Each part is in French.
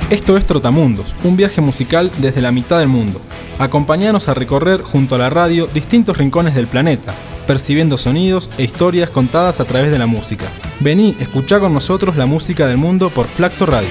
Esto es Trotamundos, un viaje musical desde la mitad del mundo. Acompáñanos a recorrer junto a la radio distintos rincones del planeta, percibiendo sonidos e historias contadas a través de la música. Vení, escuchá con nosotros la música del mundo por Flaxo Radio.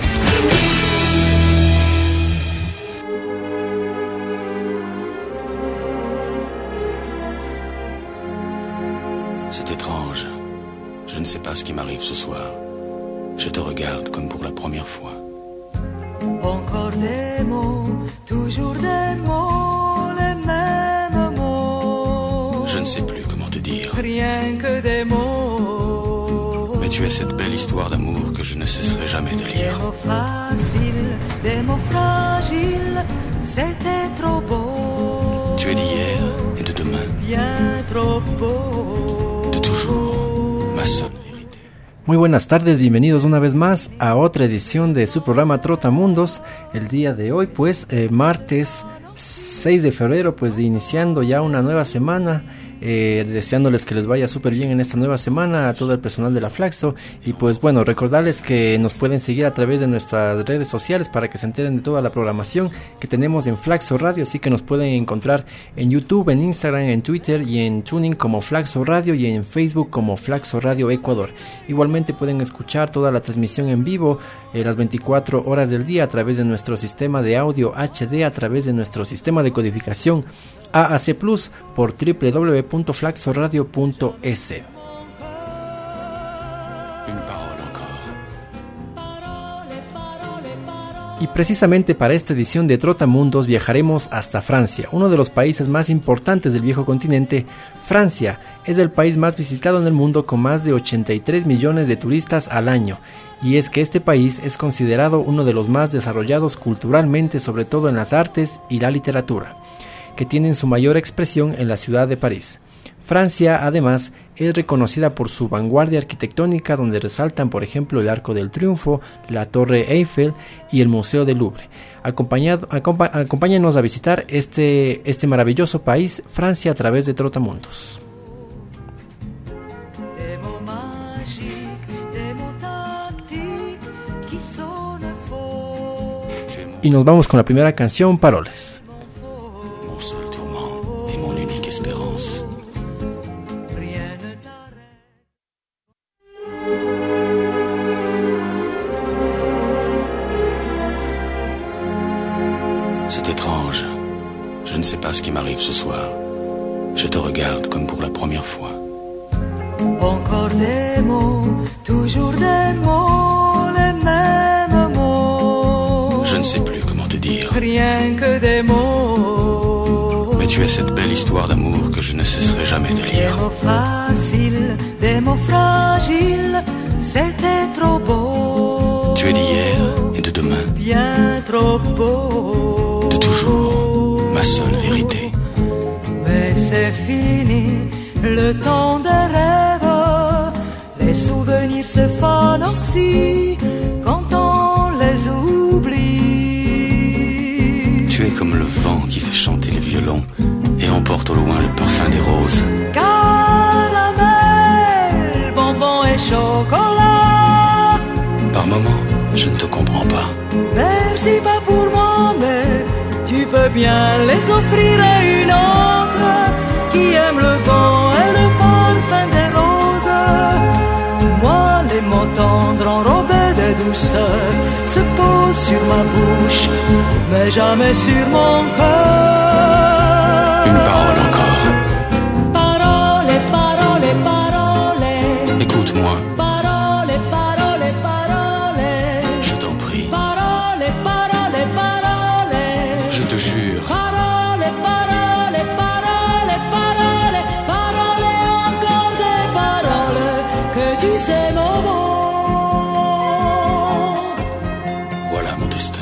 C'est étrange. Je ne sais pas ce qui m'arrive ce soir. Je te regarde comme pour la première fois. Encore des mots, toujours des mots, les mêmes mots. Je ne sais plus comment te dire. Rien que des mots. Mais tu es cette belle histoire d'amour que je ne cesserai jamais de lire. Des mots faciles, des mots fragiles, c'était trop beau. Tu es d'hier et de demain. Bien trop beau. De toujours, ma seule vérité. Muy buenas tardes, bienvenidos una vez más a otra edición de su programa Trotamundos. El día de hoy, martes 6 de febrero, iniciando ya una nueva semana. Deseándoles que les vaya súper bien en esta nueva semana a todo el personal de la Flaxo. Y recordarles que nos pueden seguir a través de nuestras redes sociales para que se enteren de toda la programación que tenemos en Flaxo Radio. Así que nos pueden encontrar en YouTube, en Instagram, en Twitter y en Tuning como Flaxo Radio y en Facebook como Flaxo Radio Ecuador. Igualmente pueden escuchar toda la transmisión en vivo las 24 horas del día a través de nuestro sistema de audio HD, a través de nuestro sistema de codificación AAC Plus por www.flaxoradio.es. Y precisamente para esta edición de Trotamundos viajaremos hasta Francia, uno de los países más importantes del viejo continente. Francia es el país más visitado en el mundo con más de 83 millones de turistas al año. Y es que este país es considerado uno de los más desarrollados culturalmente, sobre todo en las artes y la literatura, que tienen su mayor expresión en la ciudad de París. Francia, además, es reconocida por su vanguardia arquitectónica, donde resaltan, por ejemplo, el Arco del Triunfo, la Torre Eiffel y el Museo del Louvre. Acompáñenos a visitar este maravilloso país, Francia, a través de Trotamundos. Y nos vamos con la primera canción, Paroles. C'est étrange. Je ne sais pas ce qui m'arrive ce soir. Je te regarde comme pour la première fois. Encore des mots, toujours des mots, les mêmes mots. Je ne sais plus comment te dire. Rien que des mots. Mais tu es cette belle histoire d'amour que je ne cesserai jamais de lire. Des mots faciles, des mots fragiles, c'était trop beau. Tu es d'hier et de demain. Bien trop beau. De toujours, ma seule vérité. Mais c'est fini, le temps des rêves. Les souvenirs se fanent aussi quand on les oublie. Tu es comme le vent qui fait chanter les violons et emporte au loin le parfum des roses. Caramel, bonbons et chocolat. Par moments, je ne te comprends pas. Merci pas pour moi, mais tu peux bien les offrir à une autre qui aime le vent et le parfum des roses. Moi, les mots tendres enrobés de douceur se posent sur ma bouche, mais jamais sur mon cœur. Une parole encore. Parole, parole, parole. Écoute-moi. Parole, parole, parole. Je t'en prie. Parole, parole, parole. Je te jure. Parole, parole, parole, parole. Parole, encore des paroles que tu sais mon mot. Voilà mon destin.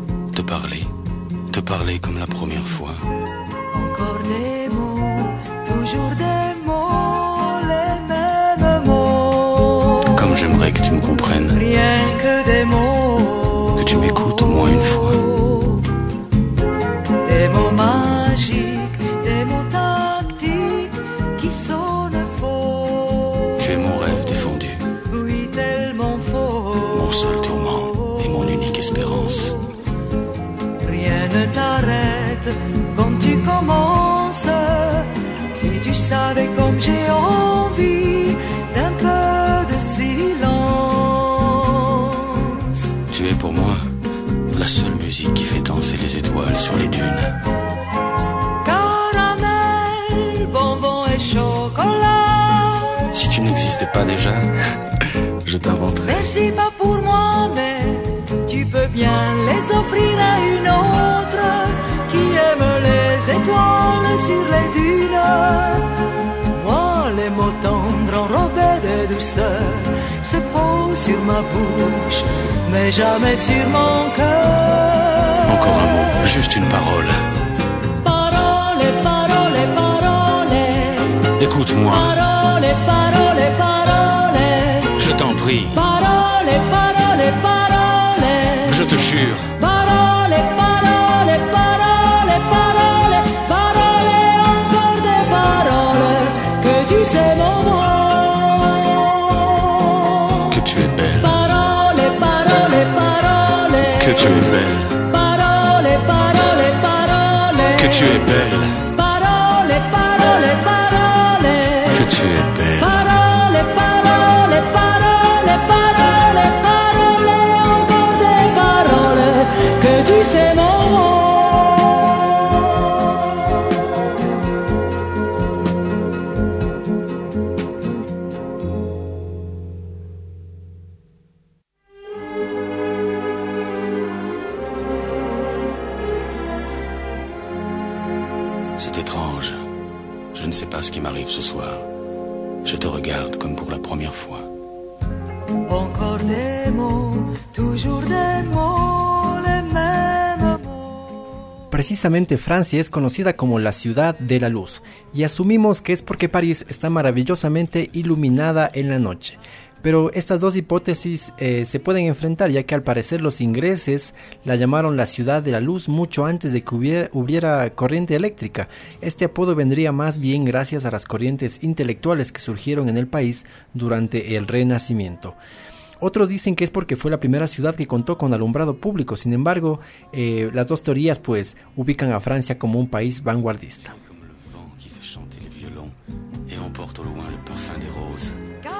Te parler comme la première fois. Encore des mots, toujours des mots, les mêmes mots. Comme j'aimerais que tu me comprennes. Rien que des mots. Que tu m'écoutes au moins une fois. Des mots magiques, des mots tactiques qui sonnent faux. Tu es mon rêve défendu. Oui, tellement faux. Mon seul tourment et mon unique espérance. déjà. Je t'inventerai. Merci pas pour moi, mais tu peux bien les offrir à une autre qui aime les étoiles sur les dunes. Moi, les mots tendres enrobés de douceur se posent sur ma bouche, mais jamais sur mon cœur. Encore un mot, juste une parole. Parole, parole, parole. Écoute-moi. Parole, parole, parole. Je t'en prie. Parole, parole, parole. Je te jure. Parole, parole, parole, parole. Parole, encore des paroles. Que tu sais mon mot. Que tu es belle. Parole, parole, parole. Que tu es belle. Parole, parole, parole. Que tu es belle. Parole, parole, parole. Que tu es belle. Parole, parole, parole, parole, parole, encore des paroles, que tu sais mon mot. C'est étrange. Je ne sais pas ce qui m'arrive ce soir. Je te regarde comme pour la première fois. Encore des mots, toujours des mots, les mêmes mots. Precisamente Francia es conocida como la ciudad de la luz, y asumimos que es porque París está maravillosamente iluminada en la noche. Pero estas dos hipótesis se pueden enfrentar, ya que al parecer los ingleses la llamaron la ciudad de la luz mucho antes de que hubiera corriente eléctrica. Este apodo vendría más bien gracias a las corrientes intelectuales que surgieron en el país durante el Renacimiento. Otros dicen que es porque fue la primera ciudad que contó con alumbrado público. Sin embargo, las dos teorías pues ubican a Francia como un país vanguardista. Comme le vent qui fait chanter les violons et emporte au loin le parfum des roses.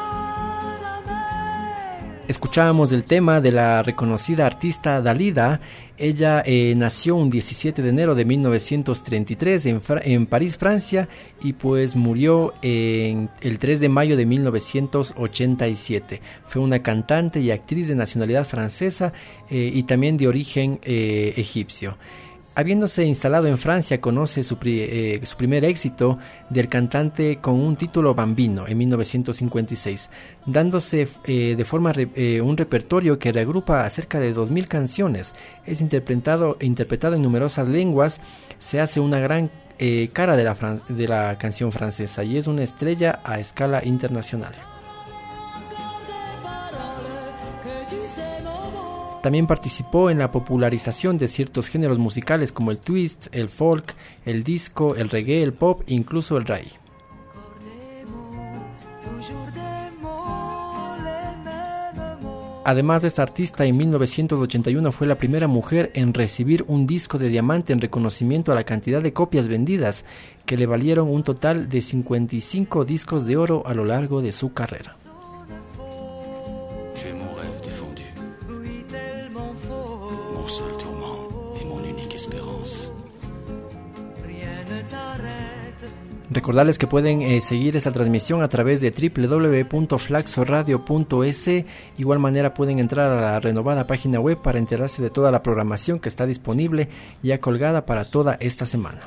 Escuchábamos el tema de la reconocida artista Dalida. Ella nació un 17 de enero de 1933 en París, Francia, y pues murió el 3 de mayo de 1987. Fue una cantante y actriz de nacionalidad francesa y también de origen egipcio. Habiéndose instalado en Francia, conoce su primer éxito del cantante con un título Bambino en 1956, dándose de forma un repertorio que reagrupa cerca de 2.000 canciones. Es interpretado en numerosas lenguas, se hace una gran cara de la canción francesa y es una estrella a escala internacional. También participó en la popularización de ciertos géneros musicales como el twist, el folk, el disco, el reggae, el pop e incluso el reggae. Además de esta artista, en 1981 fue la primera mujer en recibir un disco de diamante en reconocimiento a la cantidad de copias vendidas, que le valieron un total de 55 discos de oro a lo largo de su carrera. Recordarles que pueden seguir esta transmisión a través de www.flaxoradio.es. Igual manera pueden entrar a la renovada página web para enterarse de toda la programación que está disponible ya colgada para toda esta semana.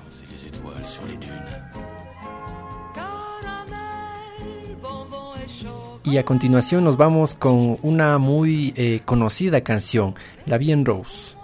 Y a continuación nos vamos con una muy conocida canción, La Vie en Rose.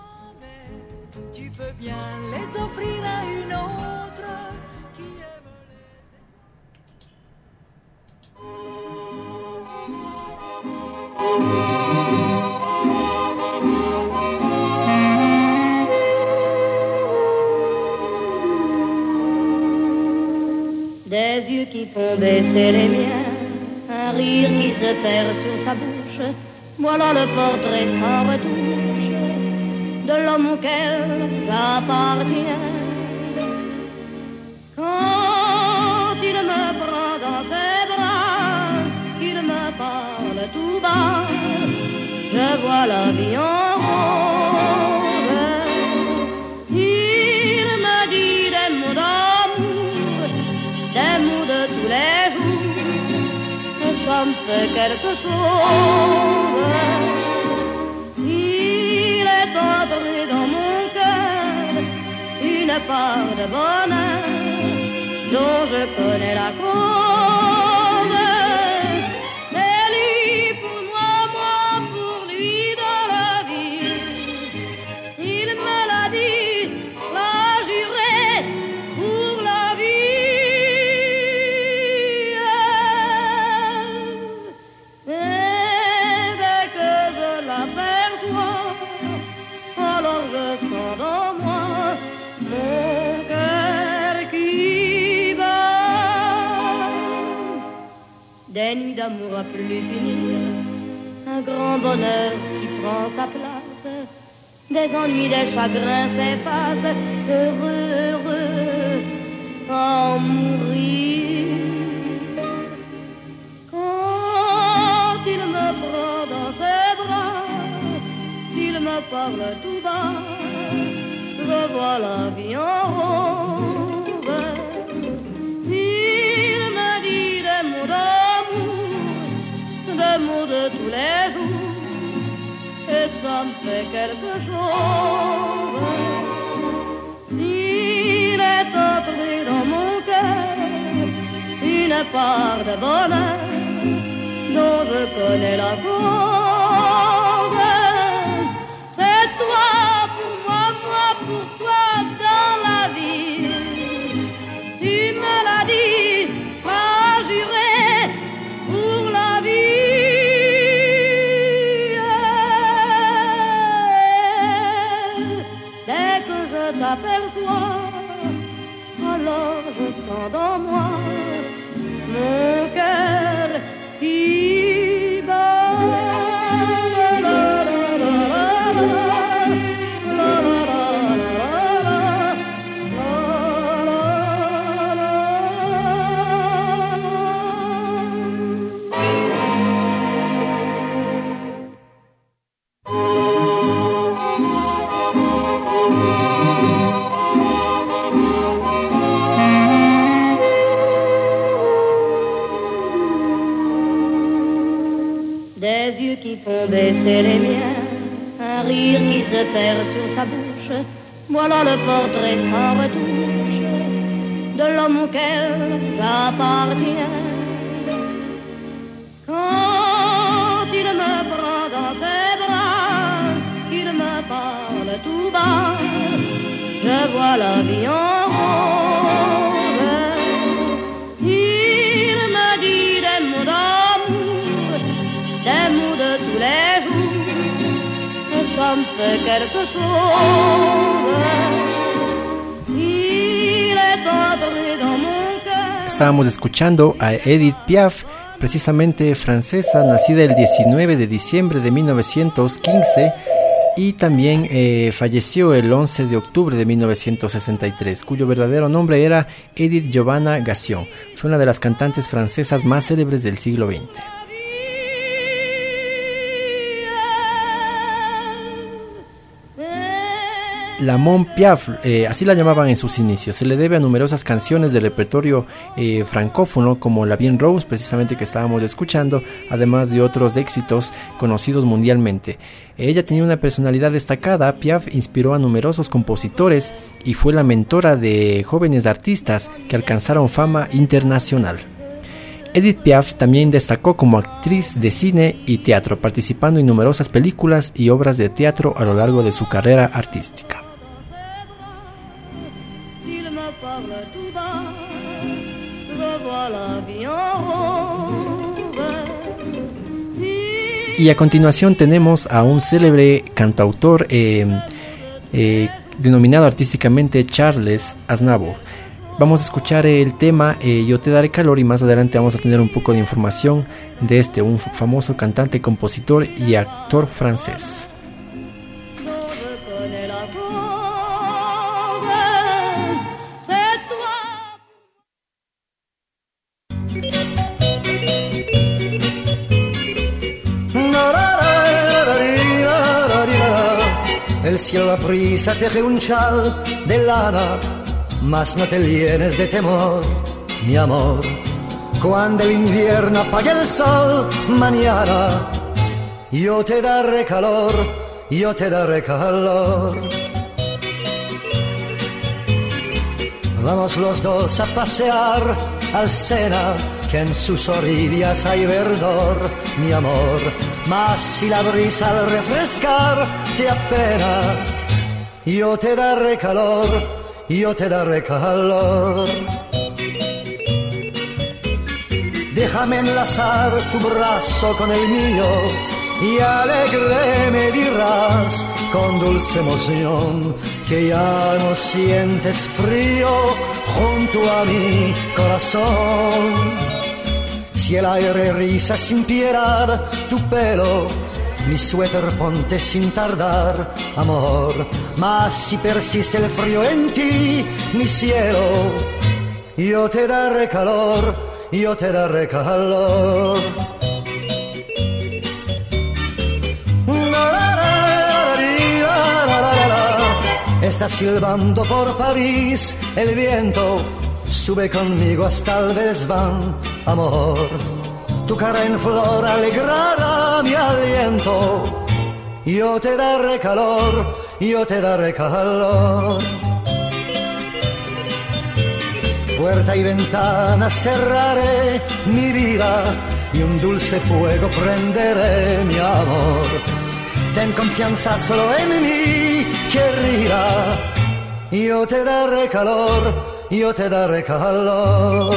Des yeux qui font baisser les miens, un rire qui se perd sur sa bouche, voilà le portrait sans retouche de l'homme auquel j'appartiens. Quand il me prend dans ses bras, qu'il me parle tout bas, je vois la vie en rose. Il me dit des mots d'amour, des mots de tous les jours, que ça me fait quelque chose. Il est entré dans mon cœur une part de bonheur dont je connais la cause. C'est lui pour moi, moi pour lui dans la vie. Il me l'a dit, l'a juré pour la vie. Et dès que je l'aperçois, alors je sens dans moi mon cœur qui bat. Des nuits d'amour à plus finir, un grand bonheur qui prend sa place, des ennuis, des chagrins s'effacent, heureux, heureux, à en mourir. Quand il me prend dans ses bras, il me parle tout bas, je vois la vie en rose. Il me dit des mots d'amour, des mots de tous les jours, et ça me fait quelque chose. Il est entré dans mon cœur une part de bonheur dont je connais la cause. C'est toi pour moi, moi pour toi dans la vie. Tu me l'as dit, m'as juré pour la vie. Dès que je t'aperçois, alors je sens dans moi mon cœur qui bat. Des yeux qui font baisser les miens, un rire qui se perd sur sa bouche, voilà le portrait sans retouche de l'homme auquel j'appartiens. Quand il me prend dans ses bras, qu'il me parle tout bas, je vois la vie en rose. Il me dit des mots d'amour, des mots de tous les jours, et ça me fait quelque chose. Il est entré dans mon cœur. Estábamos escuchando a Edith Piaf, precisamente francesa, nacida el 19 de diciembre de 1915 y también falleció el 11 de octubre de 1963, cuyo verdadero nombre era Edith Giovanna Gassion. Fue una de las cantantes francesas más célebres del siglo XX. La Mon Piaf, así la llamaban en sus inicios, se le debe a numerosas canciones del repertorio francófono como La Bien Rose, precisamente que estábamos escuchando, además de otros éxitos conocidos mundialmente. Ella tenía una personalidad destacada. Piaf inspiró a numerosos compositores y fue la mentora de jóvenes artistas que alcanzaron fama internacional. Edith Piaf también destacó como actriz de cine y teatro, participando en numerosas películas y obras de teatro a lo largo de su carrera artística. Y a continuación tenemos a un célebre cantautor denominado artísticamente Charles Aznavour. Vamos a escuchar el tema Yo te daré calor, y más adelante vamos a tener un poco de información de un famoso cantante, compositor y actor francés. El cielo ha prisa, teje un chal de lana, mas no te llenes de temor, mi amor. Cuando el invierno apague el sol, mañana yo te daré calor, yo te daré calor. Vamos los dos a pasear al Sena, que en sus orillas hay verdor, mi amor. Mas si la brisa al refrescar te apena, yo te daré calor, yo te daré calor. Déjame enlazar tu brazo con el mío y alegre me dirás con dulce emoción que ya no sientes frío junto a mi corazón. Si el aire riza sin piedad tu pelo, mi suéter ponte sin tardar, amor. Mas si persiste el frío en ti, mi cielo, yo te daré calor, yo te daré calor. Está silbando por París el viento, sube conmigo hasta el desván, amor. Tu cara en flor alegrará mi aliento, yo te daré calor, yo te daré calor. Puerta y ventana cerraré, mi vida, y un dulce fuego prenderé, mi amor. Ten confianza solo en mí, querida, yo te daré calor, yo te daré calor.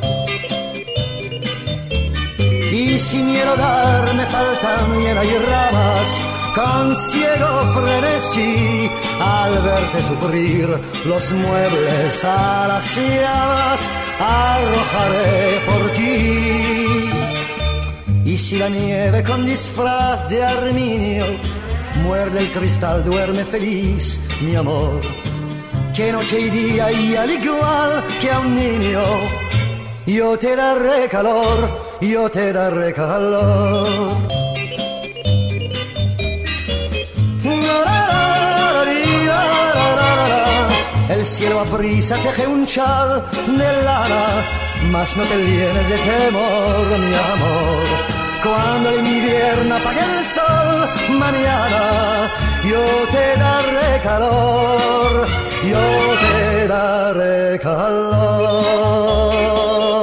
Y sin el hogar me faltan hiena y ramas, con ciego frenesí, al verte sufrir los muebles a las llamas, arrojaré por ti. Y si la nieve con disfraz de arminio muerde el cristal, duerme feliz, mi amor. Que noche y día y al igual que a un niño, yo te daré calor, yo te daré calor. El cielo a prisa teje un chal de lana, mas no te llenes de temor, mi amor. Cuando el invierno apague el sol, mañana yo te daré calor, yo te daré calor.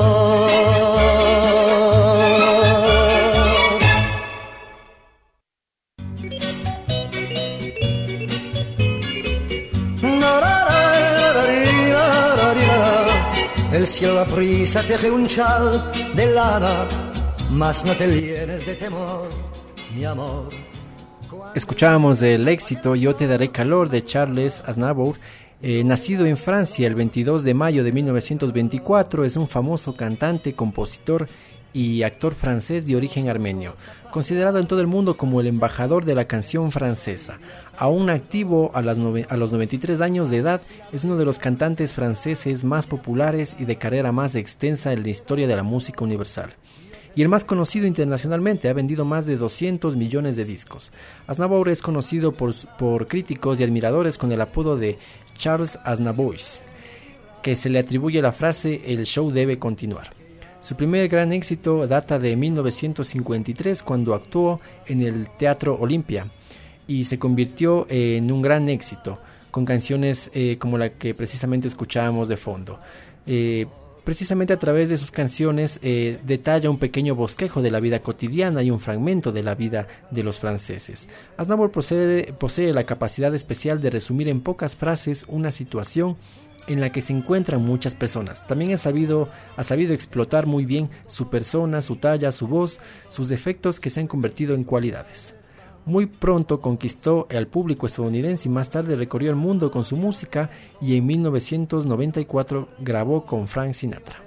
El cielo a prisa teje un chal de lana, mas no te llenes de temor, mi amor. Escuchábamos el éxito Yo te daré calor de Charles Aznavour. Nacido en Francia el 22 de mayo de 1924, es un famoso cantante, compositor y actor francés de origen armenio, considerado en todo el mundo como el embajador de la canción francesa. Aún activo a los 93 años de edad, es uno de los cantantes franceses más populares y de carrera más extensa en la historia de la música universal. Y el más conocido internacionalmente, ha vendido más de 200 millones de discos. Aznavour es conocido por críticos y admiradores con el apodo de Charles Aznavour, que se le atribuye la frase "el show debe continuar". Su primer gran éxito data de 1953, cuando actuó en el Teatro Olimpia y se convirtió en un gran éxito, con canciones como la que precisamente escuchábamos de fondo. Precisamente a través de sus canciones detalla un pequeño bosquejo de la vida cotidiana y un fragmento de la vida de los franceses. Aznavour posee la capacidad especial de resumir en pocas frases una situación en la que se encuentran muchas personas. También ha sabido explotar muy bien su persona, su talla, su voz, sus defectos que se han convertido en cualidades. Muy pronto conquistó al público estadounidense y más tarde recorrió el mundo con su música, y en 1994 grabó con Frank Sinatra.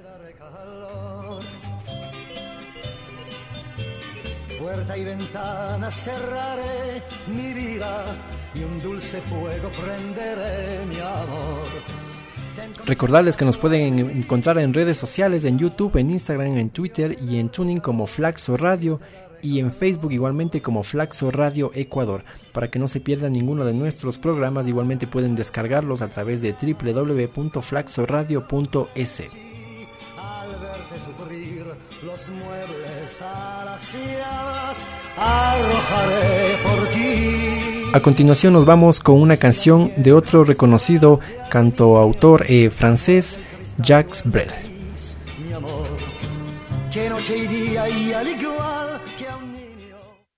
Puerta y ventana cerraré, mi vida, y un dulce fuego prenderé, mi amor. Recordarles que nos pueden encontrar en redes sociales, en YouTube, en Instagram, en Twitter y en Tuning como Flaxo Radio, y en Facebook igualmente como Flaxo Radio Ecuador. Para que no se pierdan ninguno de nuestros programas, igualmente pueden descargarlos a través de www.flaxoradio.es. Al verte sufrir los muebles alaciados arrojaré por ti. A continuación nos vamos con una canción de otro reconocido cantautor francés, Jacques Brel. Mi amor, que noche y día y al igual que a un niño.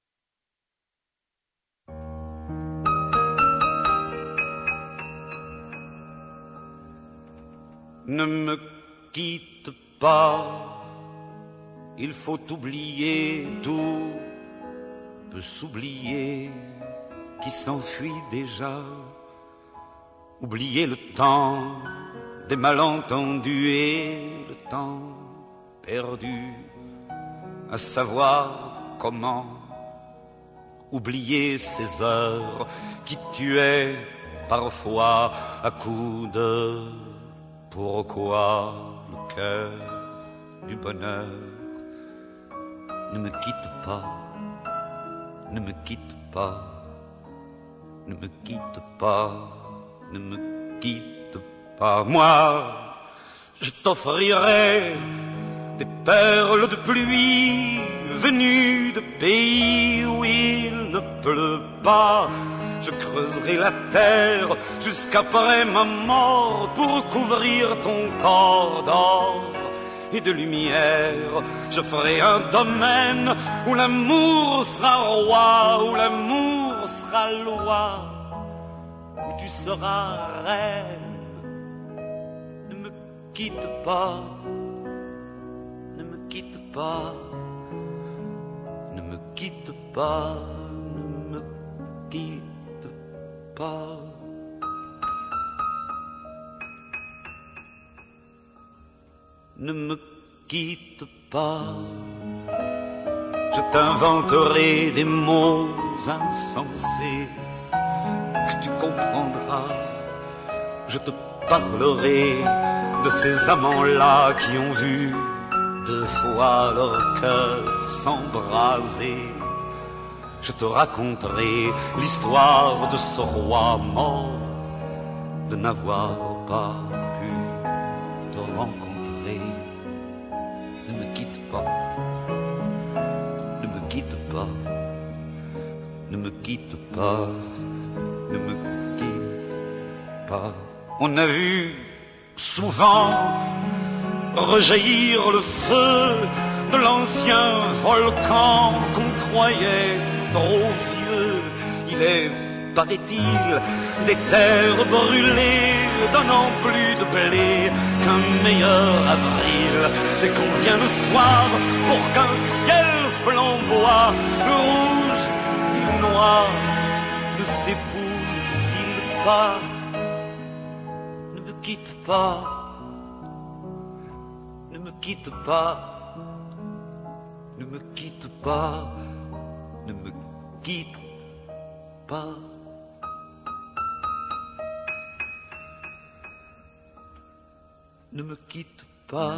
Ne me quitte pas, il faut oublier, tout peut s'oublier qui s'enfuit déjà. Oublier le temps des malentendus et le temps perdu à savoir comment. Oublier ces heures qui tuaient parfois à coups de pourquoi le cœur du bonheur. Ne me quitte pas, ne me quitte pas, ne me quitte pas, ne me quitte pas. Moi, je t'offrirai des perles de pluie venues de pays où il ne pleut pas. Je creuserai la terre jusqu'après ma mort pour couvrir ton corps d'or et de lumière. Je ferai un domaine où l'amour sera roi, où l'amour sera loi, où tu seras reine. Ne me quitte pas, ne me quitte pas, ne me quitte pas, ne me quitte pas. Ne me quitte pas, je t'inventerai des mots insensés que tu comprendras. Je te parlerai de ces amants-là qui ont vu 2 fois leur cœur s'embraser. Je te raconterai l'histoire de ce roi mort, de n'avoir pas pu te rencontrer. Ne me quitte pas, ne me quitte pas, ne me quitte pas, ne me quitte pas. On a vu souvent rejaillir le feu de l'ancien volcan qu'on croyait trop vieux. Il est, paraît-il, des terres brûlées donnant plus de blé qu'un meilleur avril, et qu'on vient le soir pour qu'un ciel flamboie. Le rouge et le noir ne s'épousent-ils pas? Ne me quitte pas, ne me quitte pas, ne me quitte pas, ne me quitte pas. Ne me quitte pas,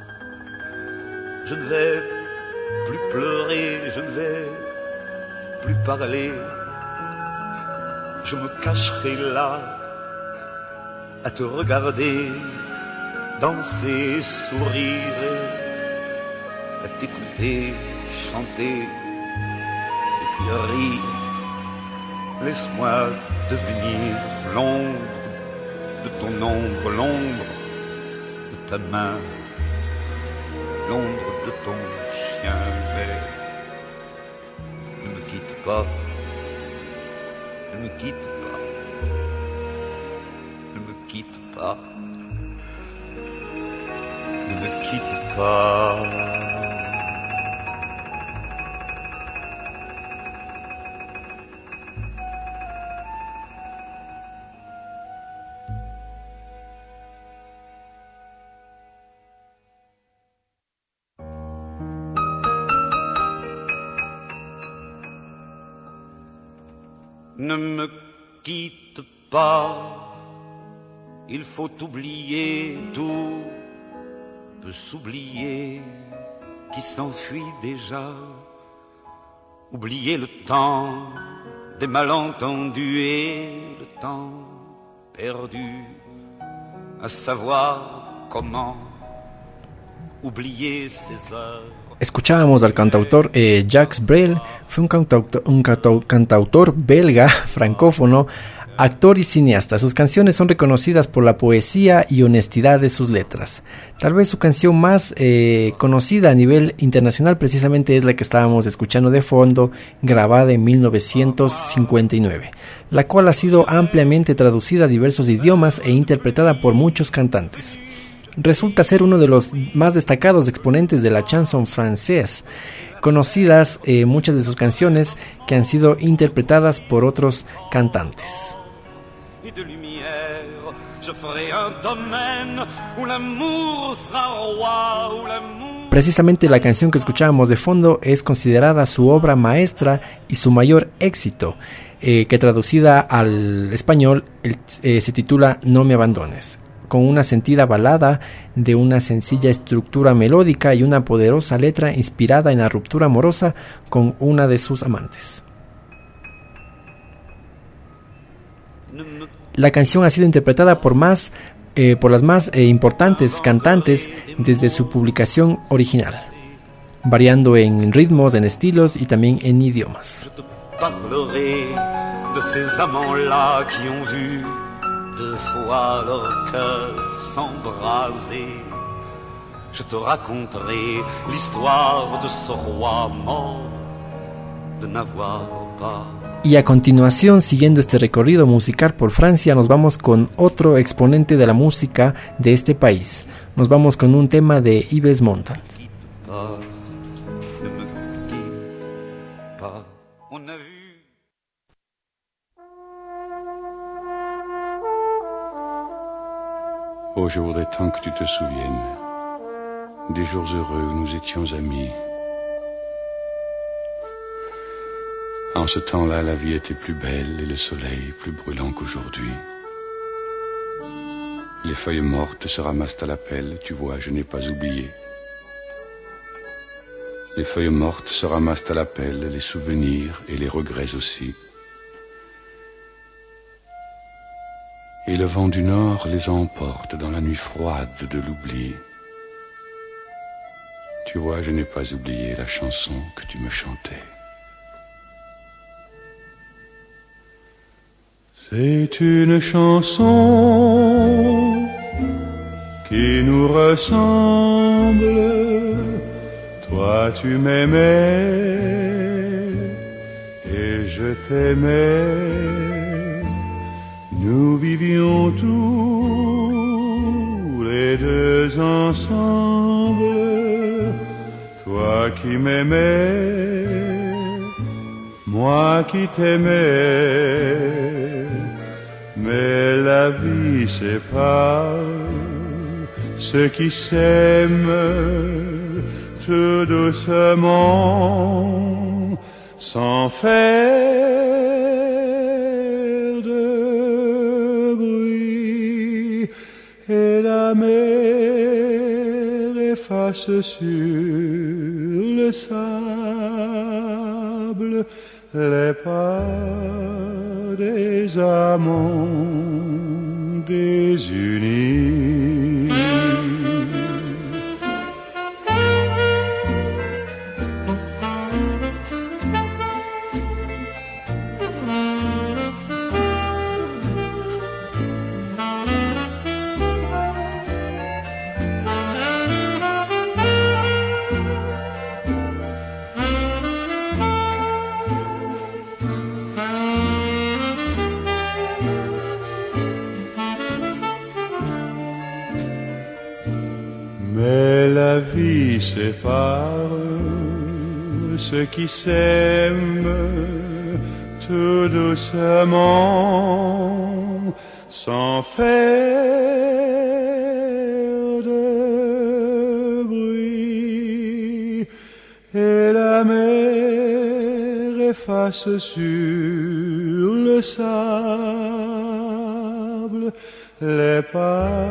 je ne vais plus pleurer, je ne vais plus parler. Je me cacherai là à te regarder danser et sourire, à t'écouter chanter et puis rire. Laisse-moi devenir l'ombre de ton ombre, l'ombre de ta main, l'ombre de ton chien. Mais ne me quitte pas, ne me quitte pas, ne me quitte pas, ne me quitte pas. Ne me quitte pas, il faut oublier, tout peut s'oublier qui s'enfuit déjà. Oublier le temps des malentendus et le temps perdu à savoir comment oublier ces heures Escuchábamos al cantautor Jacques Brel. Fue un cantautor belga, francófono, actor y cineasta. Sus canciones son reconocidas por la poesía y honestidad de sus letras. Tal vez su canción más conocida a nivel internacional precisamente es la que estábamos escuchando de fondo, grabada en 1959, la cual ha sido ampliamente traducida a diversos idiomas e interpretada por muchos cantantes. Resulta ser uno de los más destacados exponentes de la chanson française, conocidas muchas de sus canciones que han sido interpretadas por otros cantantes. Precisamente la canción que escuchábamos de fondo es considerada su obra maestra y su mayor éxito, que traducida al español se titula No me abandones, con una sentida balada de una sencilla estructura melódica y una poderosa letra inspirada en la ruptura amorosa con una de sus amantes. La canción ha sido interpretada por las más importantes cantantes desde su publicación original, variando en ritmos, en estilos y también en idiomas. Deux fois leur cœur s'embraser. Je te raconterai l'histoire de ce roi mort de n'avoir pas. Y a continuación, siguiendo este recorrido musical por Francia, nos vamos con otro exponente de la música de este país. Nos vamos con un tema de Yves Montand. Oh, je voudrais tant que tu te souviennes des jours heureux où nous étions amis. En ce temps-là, la vie était plus belle et le soleil plus brûlant qu'aujourd'hui. Les feuilles mortes se ramassent à la pelle, tu vois, je n'ai pas oublié. Les feuilles mortes se ramassent à la pelle, les souvenirs et les regrets aussi. Et le vent du nord les emporte dans la nuit froide de l'oubli. Tu vois, je n'ai pas oublié la chanson que tu me chantais. C'est une chanson qui nous ressemble. Toi, tu m'aimais et je t'aimais. Nous vivions tous les deux ensemble, toi qui m'aimais, moi qui t'aimais, mais la vie sépare ceux qui s'aiment tout doucement, sans faire et la mer efface sur le sable les pas des amants désunis. Mais la vie sépare ceux qui s'aiment tout doucement, sans faire de bruit, et la mer efface sur le sable les pas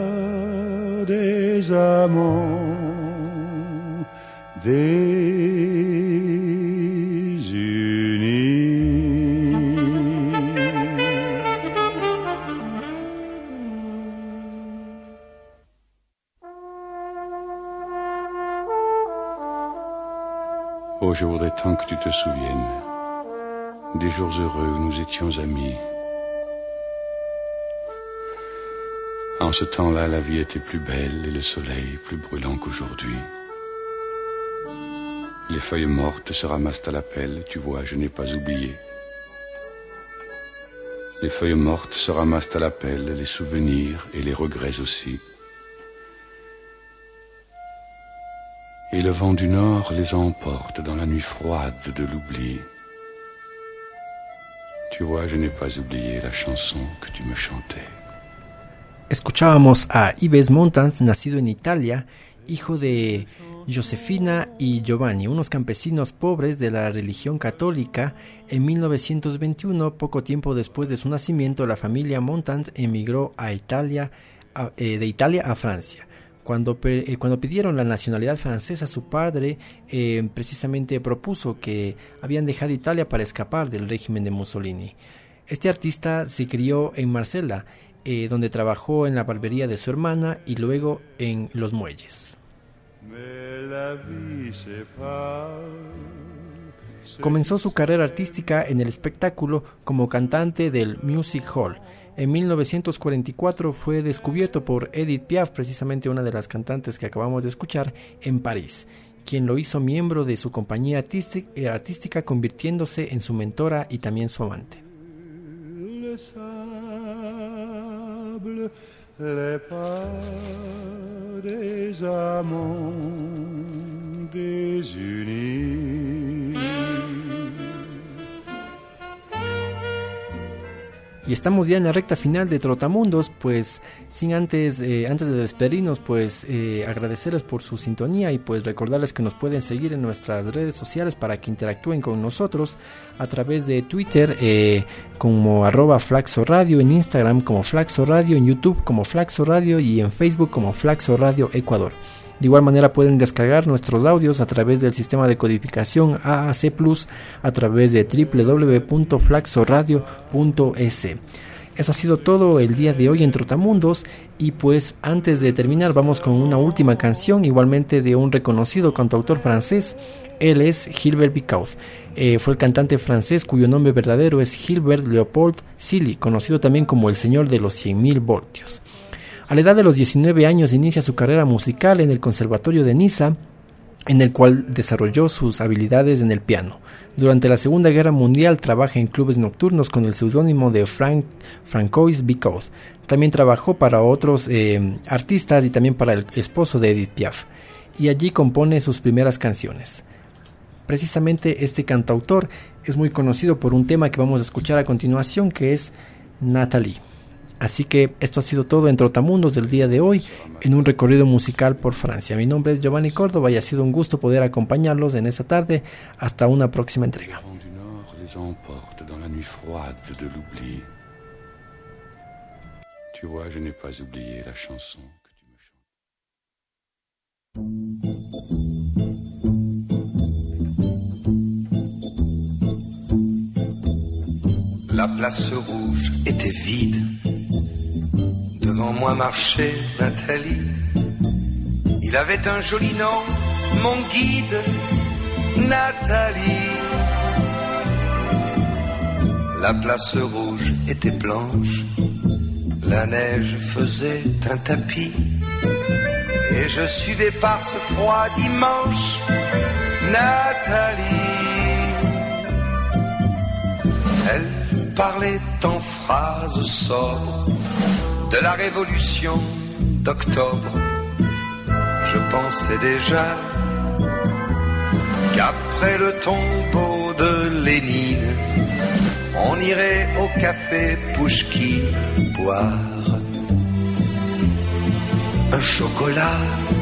des amants désunis. Oh, je voudrais tant que tu te souviennes des jours heureux où nous étions amis. En ce temps-là, la vie était plus belle et le soleil plus brûlant qu'aujourd'hui. Les feuilles mortes se ramassent à la pelle, tu vois, je n'ai pas oublié. Les feuilles mortes se ramassent à la pelle, les souvenirs et les regrets aussi. Et le vent du nord les emporte dans la nuit froide de l'oubli. Tu vois, je n'ai pas oublié la chanson que tu me chantais. Escuchábamos a Yves Montand, nacido en Italia, hijo de Josefina y Giovanni, unos campesinos pobres de la religión católica. En 1921, poco tiempo después de su nacimiento, la familia Montand emigró a Italia, de Italia a Francia. Cuando pidieron la nacionalidad francesa, su padre precisamente propuso que habían dejado Italia para escapar del régimen de Mussolini. Este artista se crió en Marsella, donde trabajó en la barbería de su hermana y luego en los muelles. Comenzó su carrera artística en el espectáculo como cantante del Music Hall. En 1944 fue descubierto por Edith Piaf, precisamente una de las cantantes que acabamos de escuchar, en París, quien lo hizo miembro de su compañía artística, convirtiéndose en su mentora y también su amante. Les pas des amants désunis. Y estamos ya en la recta final de Trotamundos, pues sin antes de despedirnos, pues agradecerles por su sintonía y pues recordarles que nos pueden seguir en nuestras redes sociales para que interactúen con nosotros a través de Twitter como @FlaxoRadio, en Instagram como Flaxo Radio, en YouTube como Flaxo Radio y en Facebook como Flaxo Radio Ecuador. De igual manera pueden descargar nuestros audios a través del sistema de codificación AAC Plus a través de www.flaxoradio.es. Eso ha sido todo el día de hoy en Trotamundos y pues antes de terminar vamos con una última canción igualmente de un reconocido cantautor francés. Él es Gilbert Bécaud. Fue el cantante francés cuyo nombre verdadero es Gilbert Léopold Silly, conocido también como el Señor de los 100.000 voltios. A la edad de los 19 años inicia su carrera musical en el Conservatorio de Niza, en el cual desarrolló sus habilidades en el piano. Durante la Segunda Guerra Mundial trabaja en clubes nocturnos con el seudónimo de Francois Bécaud. También trabajó para otros artistas y también para el esposo de Edith Piaf, y allí compone sus primeras canciones. Precisamente este cantautor es muy conocido por un tema que vamos a escuchar a continuación, que es Nathalie. Así que esto ha sido todo en Trotamundos del día de hoy, en un recorrido musical por Francia. Mi nombre es Giovanni Córdoba y ha sido un gusto poder acompañarlos en esta tarde. Hasta una próxima entrega. La place rouge était vide. Devant moi marchait Nathalie. Il avait un joli nom, mon guide, Nathalie. La place rouge était blanche, la neige faisait un tapis, et je suivais par ce froid dimanche Nathalie. Elle parlait en phrases sobres de la révolution d'octobre. Je pensais déjà qu'après le tombeau de Lénine, on irait au café Pouchkine boire un chocolat.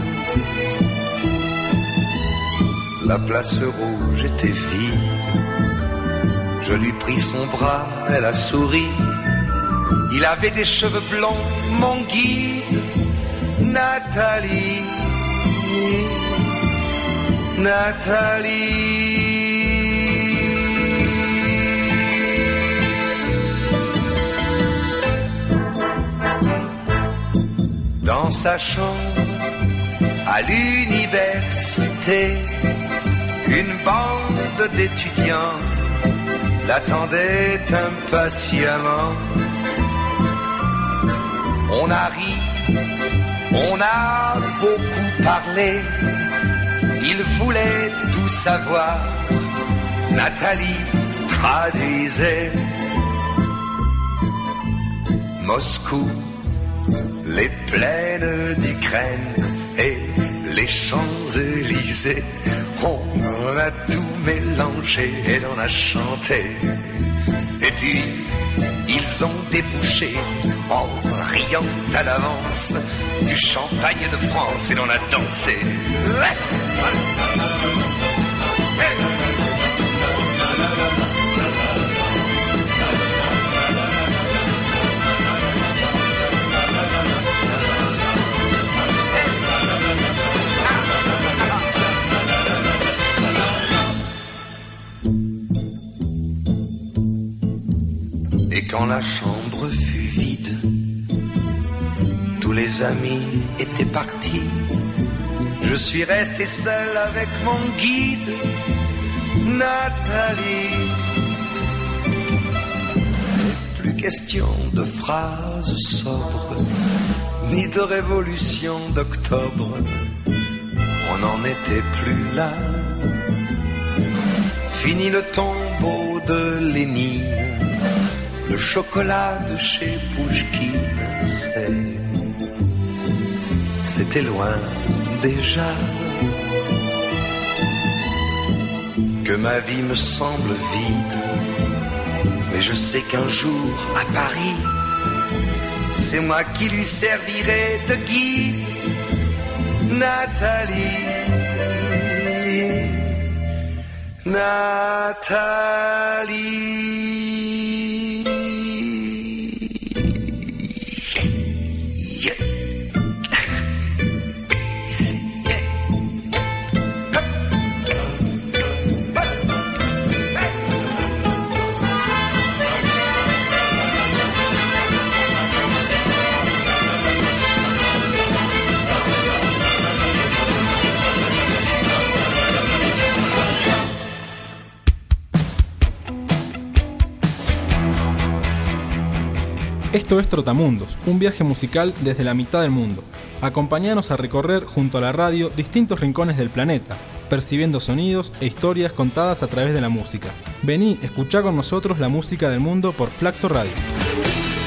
La place rouge était vide. Je lui pris son bras, elle a souri. Il avait des cheveux blonds, mon guide, Nathalie, Nathalie. Dans sa chambre, à l'université, Une bande d'étudiants l'attendait impatiemment. On a ri, on a beaucoup parlé. Il voulait tout savoir. Nathalie traduisait. Moscou, les plaines d'Ukraine et les Champs-Élysées. On a tout mélangé et l'on a chanté. Et puis, ils ont débouché en riant à l'avance du champagne de France et l'on a dansé. Et quand la chambre fut vide, tous les amis étaient partis. Je suis resté seul avec mon guide, Nathalie. Plus question de phrases sobres, ni de révolution d'octobre. On n'en était plus là. Fini le tombeau de Lénine. Le chocolat de chez Pouchkine, c'était loin déjà. Que ma vie me semble vide, mais je sais qu'un jour à Paris, c'est moi qui lui servirai de guide, Nathalie. Nathalie. Esto es Trotamundos, un viaje musical desde la mitad del mundo. Acompáñanos a recorrer junto a la radio distintos rincones del planeta, percibiendo sonidos e historias contadas a través de la música. Vení, escuchá con nosotros la música del mundo por Flaxo Radio.